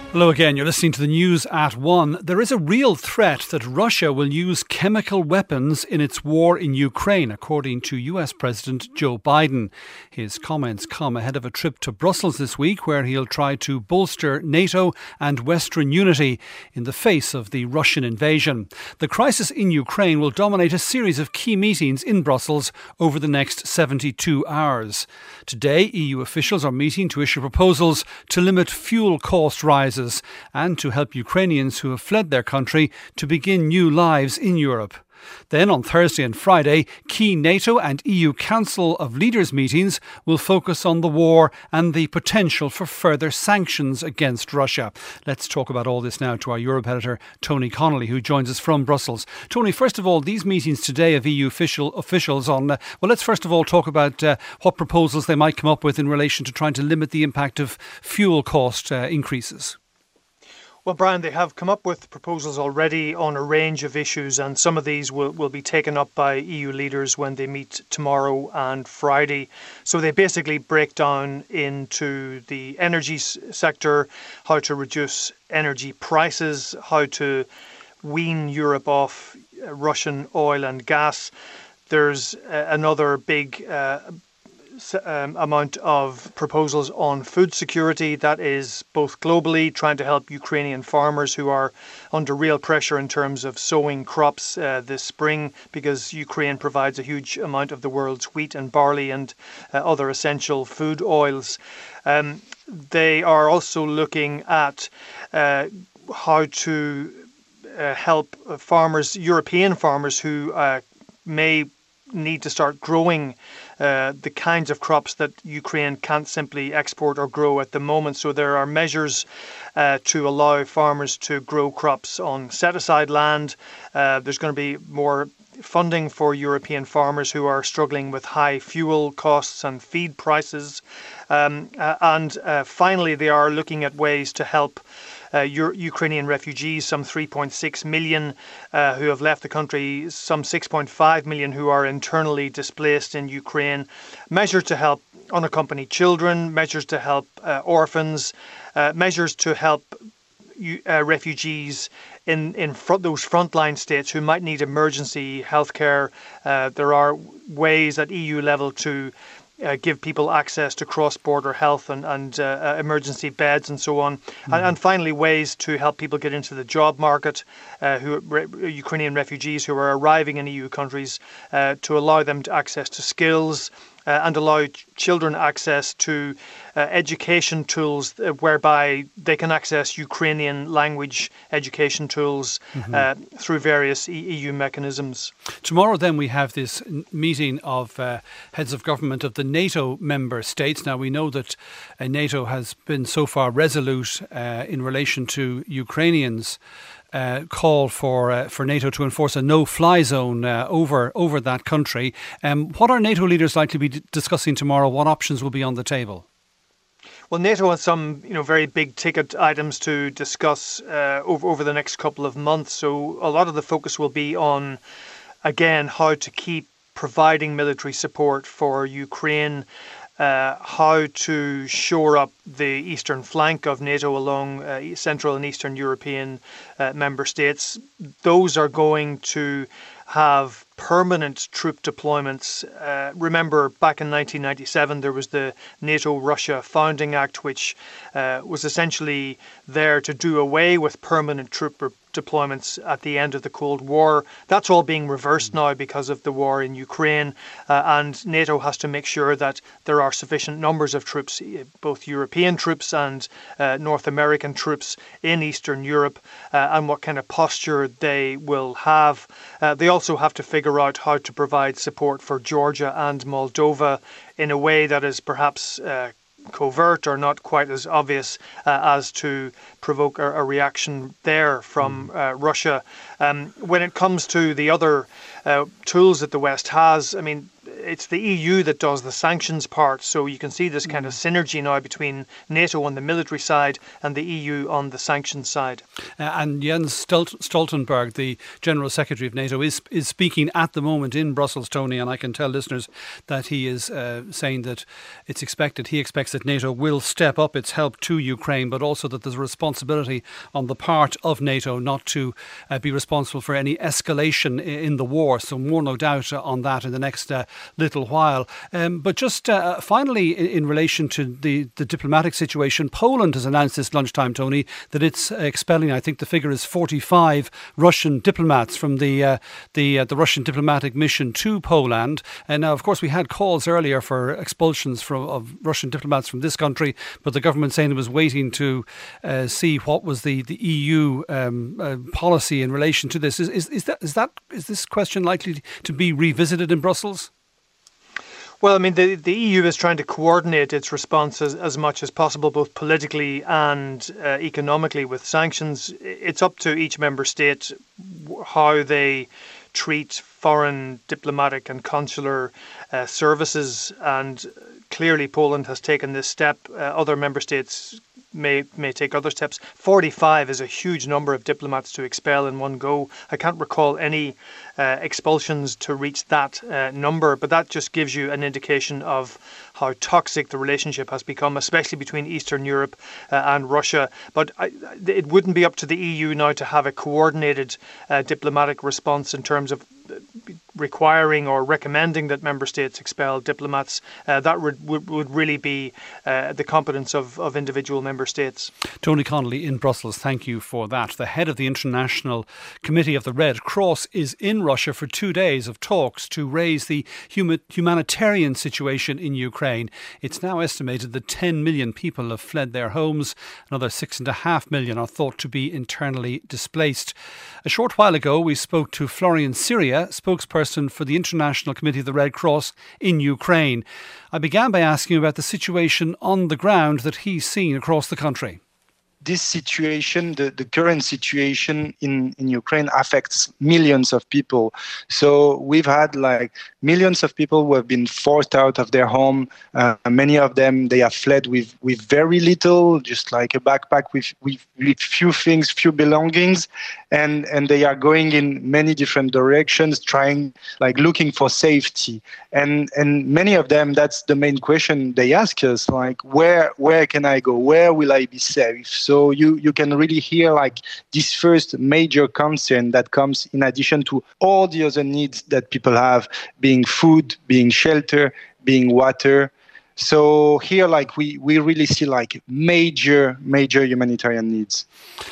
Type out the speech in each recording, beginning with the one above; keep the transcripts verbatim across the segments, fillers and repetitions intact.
Hello again, you're listening to the news at one. There is a real threat that Russia will use chemical weapons in its war in Ukraine, according to U S President Joe Biden. His comments come ahead of a trip to Brussels this week, where he'll try to bolster NATO and Western unity in the face of the Russian invasion. The crisis in Ukraine will dominate a series of key meetings in Brussels over the next seventy-two hours. Today, E U officials are meeting to issue proposals to limit fuel cost rises and to help Ukrainians who have fled their country to begin new lives in Europe. Then on Thursday and Friday, key NATO and E U Council of Leaders meetings will focus on the war and the potential for further sanctions against Russia. Let's talk about all this now to our Europe editor, Tony Connolly, who joins us from Brussels. Tony, first of all, these meetings today of E U official, officials on, uh, well, let's first of all talk about uh, what proposals they might come up with in relation to trying to limit the impact of fuel cost uh, increases. Well, Brian, they have come up with proposals already on a range of issues, and some of these will, will be taken up by E U leaders when they meet tomorrow and Friday. So they basically break down into the energy sector, how to reduce energy prices, how to wean Europe off Russian oil and gas. There's uh, another big uh, Um, amount of proposals on food security, that is both globally trying to help Ukrainian farmers who are under real pressure in terms of sowing crops uh, this spring, because Ukraine provides a huge amount of the world's wheat and barley and uh, other essential food oils. Um, they are also looking at uh, how to uh, help farmers, European farmers who uh, may need to start growing Uh, the kinds of crops that Ukraine can't simply export or grow at the moment. So there are measures uh, to allow farmers to grow crops on set-aside land. Uh, there's going to be more funding for European farmers who are struggling with high fuel costs and feed prices. Um, uh, and uh, finally, they are looking at ways to help Uh, Ukrainian refugees, some three point six million uh, who have left the country, some six point five million who are internally displaced in Ukraine, measures to help unaccompanied children, measures to help uh, orphans, uh, measures to help uh, refugees in, in front, those frontline states who might need emergency healthcare. Uh, there are ways at E U level to Uh, give people access to cross-border health and, and uh, uh, emergency beds and so on. Mm-hmm. And, and finally, ways to help people get into the job market, uh, who re- Ukrainian refugees who are arriving in E U countries, uh, to allow them to access to skills uh, and allow ch- children access to uh, education tools uh, whereby they can access Ukrainian language education tools mm-hmm. uh, through various e- EU mechanisms. Tomorrow then we have this meeting of uh, heads of government of the NATO member states. Now we know that uh, NATO has been so far resolute uh, in relation to Ukrainians' uh, call for uh, for NATO to enforce a no-fly zone uh, over over that country. Um, what are NATO leaders likely to be d- discussing tomorrow? What options will be on the table? Well, NATO has some, you know, very big ticket items to discuss uh, over over the next couple of months. So a lot of the focus will be on, again, how to keep providing military support for Ukraine, uh, how to shore up the eastern flank of NATO along uh, Central and Eastern European uh, member states. Those are going to have permanent troop deployments. Uh, remember, back in nineteen ninety-seven, there was the NATO-Russia Founding Act, which uh, was essentially there to do away with permanent troop deployments at the end of the Cold War. That's all being reversed now because of the war in Ukraine, uh, and NATO has to make sure that there are sufficient numbers of troops, both European troops and uh, North American troops in Eastern Europe, uh, and what kind of posture they will have. Uh, they also have to figure out how to provide support for Georgia and Moldova in a way that is perhaps uh, covert or not quite as obvious uh, as to provoke a, a reaction there from uh, Russia. Um, when it comes to the other uh, tools that the West has, I mean, it's the E U that does the sanctions part. So you can see this kind of synergy now between NATO on the military side and the E U on the sanctions side. Uh, and Jens Stolt- Stoltenberg, the General Secretary of NATO, is is speaking at the moment in Brussels, Tony, and I can tell listeners that he is uh, saying that it's expected, he expects that NATO will step up its help to Ukraine, but also that there's a responsibility on the part of NATO not to uh, be responsible for any escalation in the war. So more no doubt on that in the next uh, little while. Um, but just uh, finally, in, in relation to the, the diplomatic situation, Poland has announced this lunchtime, Tony, that it's expelling, I think the figure is forty-five Russian diplomats from the uh, the uh, the Russian diplomatic mission to Poland. And now, of course, we had calls earlier for expulsions from of Russian diplomats from this country, but the government saying it was waiting to uh, see what was the the E U um, uh, policy in relation to this. Is, is is that is that is this question likely to be revisited in Brussels? Well, I mean, the, the E U is trying to coordinate its response as, as much as possible, both politically and uh, economically with sanctions. It's up to each member state how they treat foreign diplomatic and consular uh, services. And clearly Poland has taken this step. Uh, other member states may may take other steps. forty-five is a huge number of diplomats to expel in one go. I can't recall any uh, expulsions to reach that uh, number, but that just gives you an indication of how toxic the relationship has become, especially between Eastern Europe uh, and Russia. But I, it wouldn't be up to the E U now to have a coordinated uh, diplomatic response in terms of requiring or recommending that member states expel diplomats. Uh, that would, would would really be uh, the competence of, of individual member states. Tony Connolly in Brussels, thank you for that. The head of the International Committee of the Red Cross is in Russia for two days of talks to raise the hum- humanitarian situation in Ukraine. It's now estimated that ten million people have fled their homes. Another six and a half million are thought to be internally displaced. A short while ago, we spoke to Florian Syria, spokesperson for the International Committee of the Red Cross in Ukraine. I began by asking about the situation on the ground that he's seen across the country. This situation, the, the current situation in, in Ukraine affects millions of people. So we've had like millions of people who have been forced out of their home. Uh, many of them, they have fled with, with very little, just like a backpack with, with, with few things, few belongings. And, and they are going in many different directions, trying, like looking for safety. And, and many of them, that's the main question they ask us, like, where, where can I go? Where will I be safe? So you, you can really hear like this first major concern that comes in addition to all the other needs that people have, being food, being shelter, being water. So here, like we, we really see like major, major humanitarian needs.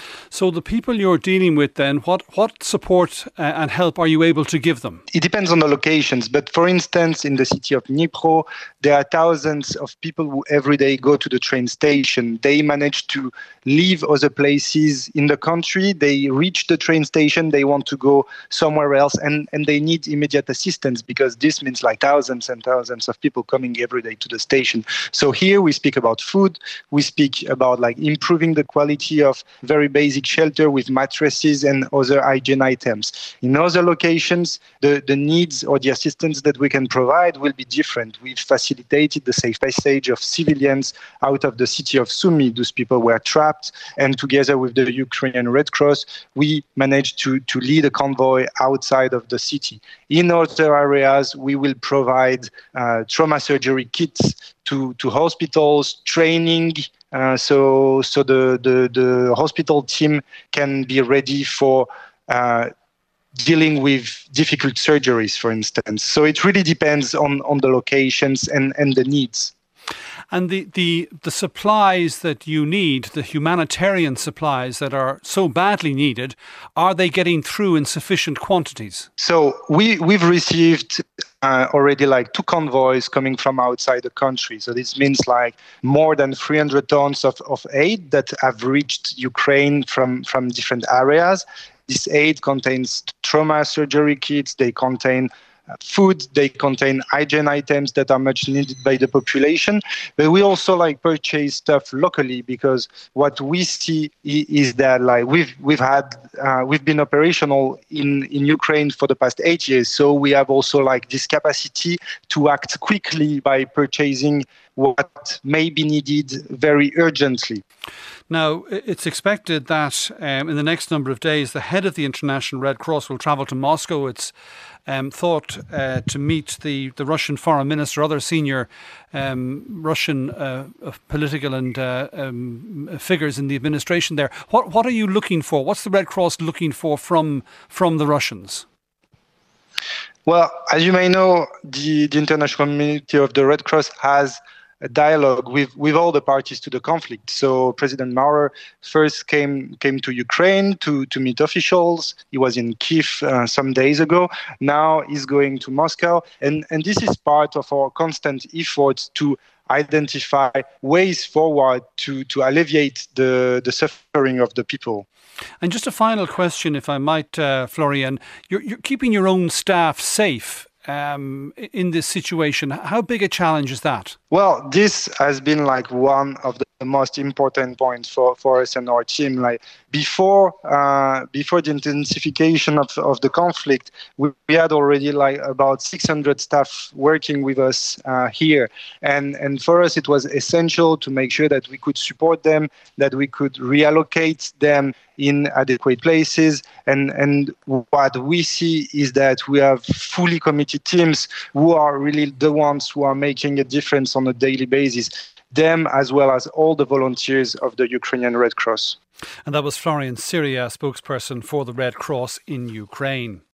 So the people you're dealing with then, what, what support uh, and help are you able to give them? It depends on the locations. But for instance, in the city of Dnipro, there are thousands of people who every day go to the train station. They manage to leave other places in the country. They reach the train station. They want to go somewhere else. And, and they need immediate assistance because this means like thousands and thousands of people coming every day to the station. So here we speak about food. We speak about like improving the quality of very basic shelter with mattresses and other hygiene items. In other locations, the, the needs or the assistance that we can provide will be different. We've facilitated the safe passage of civilians out of the city of Sumy. Those people were trapped, and together with the Ukrainian Red Cross, we managed to, to lead a convoy outside of the city. In other areas, we will provide uh, trauma surgery kits to, to hospitals, training, Uh, so so the, the, the hospital team can be ready for uh, dealing with difficult surgeries, for instance. So it really depends on, on the locations and, and the needs. And the, the, the supplies that you need, the humanitarian supplies that are so badly needed, are they getting through in sufficient quantities? So we, we've received uh, already like two convoys coming from outside the country. So this means like more than three hundred tons of, of aid that have reached Ukraine from, from different areas. This aid contains trauma surgery kits. They contain food, they contain hygiene items that are much needed by the population. But we also like purchase stuff locally, because what we see is that like we've we've had uh, we've been operational in, in Ukraine for the past eight years. So we have also like this capacity to act quickly by purchasing what may be needed very urgently. Now, it's expected that um, in the next number of days, the head of the International Red Cross will travel to Moscow. It's um, thought uh, to meet the, the Russian foreign minister, other senior um, Russian uh, political and uh, um, figures in the administration there. What what are you looking for? What's the Red Cross looking for from from the Russians? Well, as you may know, the, the international community of the Red Cross has a dialogue with, with all the parties to the conflict. So President Maurer first came came to Ukraine to, to meet officials. He was in Kyiv uh, some days ago. Now he's going to Moscow. And, and this is part of our constant efforts to identify ways forward to, to alleviate the, the suffering of the people. And just a final question, if I might, uh, Florian. You're, you're keeping your own staff safe Um, in this situation. How big a challenge is that? Well, this has been like one of the most important points for, for us and our team. Like before, uh, before the intensification of, of the conflict, we, we had already like about six hundred staff working with us uh, here, and and for us it was essential to make sure that we could support them, that we could reallocate them in adequate places, and and what we see is that we have fully committed teams who are really the ones who are making a difference on a daily basis, them as well as all the volunteers of the Ukrainian Red Cross. And that was Florian Syria, spokesperson for the Red Cross in Ukraine.